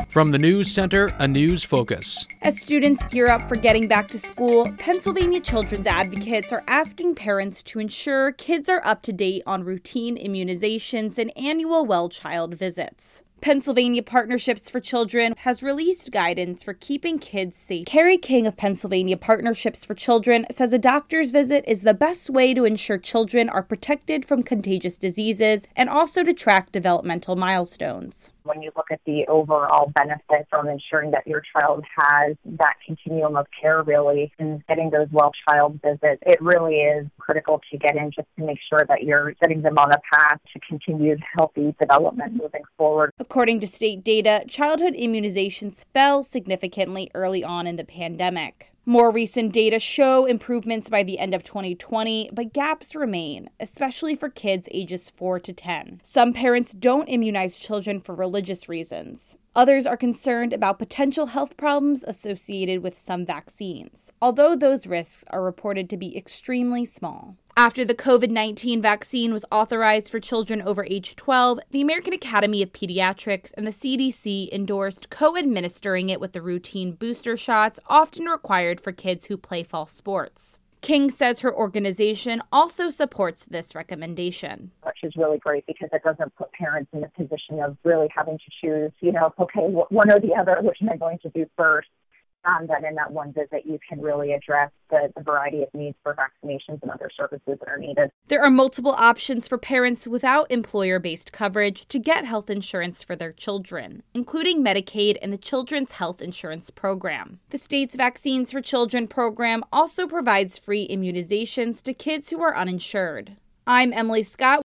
From the News Center, a news focus. As students gear up for getting back to school, Pennsylvania Children's Advocates are asking parents to ensure kids are up to date on routine immunizations and annual well child visits. Pennsylvania Partnerships for Children has released guidance for keeping kids safe. Carrie King of Pennsylvania Partnerships for Children says a doctor's visit is the best way to ensure children are protected from contagious diseases and also to track developmental milestones. When you look at the overall benefit from ensuring that your child has that continuum of care, really, and getting those well child visits, it really is critical to get in just to make sure that you're setting them on a path to continued healthy development moving forward. According to state data, childhood immunizations fell significantly early on in the pandemic. More recent data show improvements by the end of 2020, but gaps remain, especially for kids ages 4 to 10. Some parents don't immunize children for religious reasons. Others are concerned about potential health problems associated with some vaccines, although those risks are reported to be extremely small. After the COVID-19 vaccine was authorized for children over age 12, the American Academy of Pediatrics and the CDC endorsed co-administering it with the routine booster shots often required for kids who play fall sports. King says her organization also supports this recommendation. Which is really great because it doesn't put parents in the position of really having to choose, okay, one or the other, which am I going to do first? That in that one visit, you can really address the variety of needs for vaccinations and other services that are needed. There are multiple options for parents without employer-based coverage to get health insurance for their children, including Medicaid and the Children's Health Insurance Program. The state's Vaccines for Children program also provides free immunizations to kids who are uninsured. I'm Emily Scott.